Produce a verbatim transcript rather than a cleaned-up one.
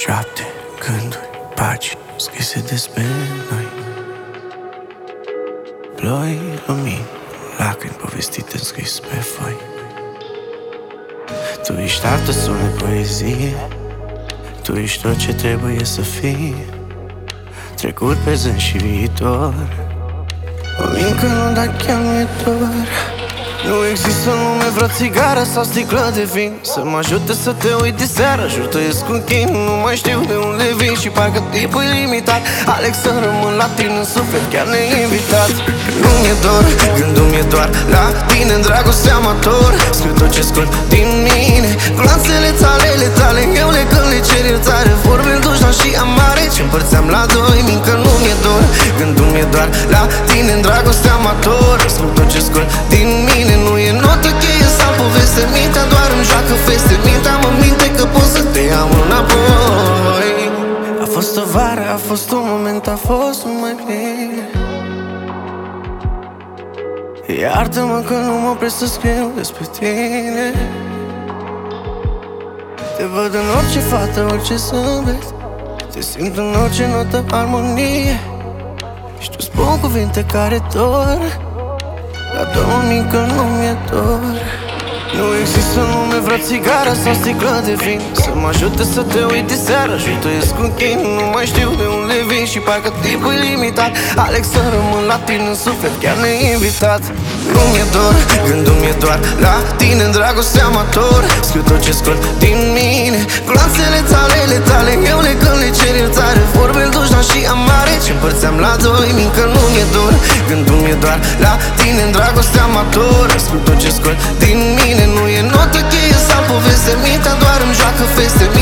Șapte gânduri, paci scrise despre noi. Ploi, lumini, lacrimi povestite înscris pe foi. Tu ești artă, sună poezie. Tu ești tot ce trebuie să fii. Trecut, prezent și viitor. O mincă nu, dar chiar mi-e dor. Nu există în lume vreo țigară sau sticlă de vin să mă ajute să te uit de seară. Jurtăiesc un chin, nu mai știu de unde vin și parcă tipul e limitat. Aleg să rămân la tine în suflet, chiar neinvitat. Nu mi-e dor, gândul mi-e doar la tine, în dragoste amator. Scriu tot ce scot din mine, glanțele tale, tale. Eu le când le cer iertare, vorbe dușna și amare ce împărțeam la doi. Mincă nu mi-e dor, gândul mi-e doar la tine, în dragoste amator. Scriu tot ce scot din mine. Nu e notă cheie sau poveste, mintea doar îmi joacă feste. Mintea mă minte că pot să te iau înapoi. A fost o vară, a fost un moment, a fost numai bine. Iartă-mă că nu mă opresc să scriu despre tine. Te văd în orice fată, orice zâmbet. Te simt în orice notă, armonie. Și tu spun cuvinte care dor. Dar două mincă nu mi-e dor. Nu există în lume vreo țigară sau sticlă de vin să mă ajute să te uit de seară. Jurtăiesc un chin, nu mai știu de unde vin și parcă tipul e limitat. Aleg să rămân la tine în suflet, chiar neinvitat. Nu mi-e dor, gândul mi-e doar la tine, în dragoste amator. Scriu tot ce scot din mine, glanțele tale, tale. Eu le când le cer iertare, vorbe dușna și amare ce împărțeam la doi. Mincă nu mi-e dor, gândul mi-e doar la tine, în dragoste amator. Scriu tot ce scot din mine. Nu e notă cheie sau poveste, mintea doar îmi joacă feste.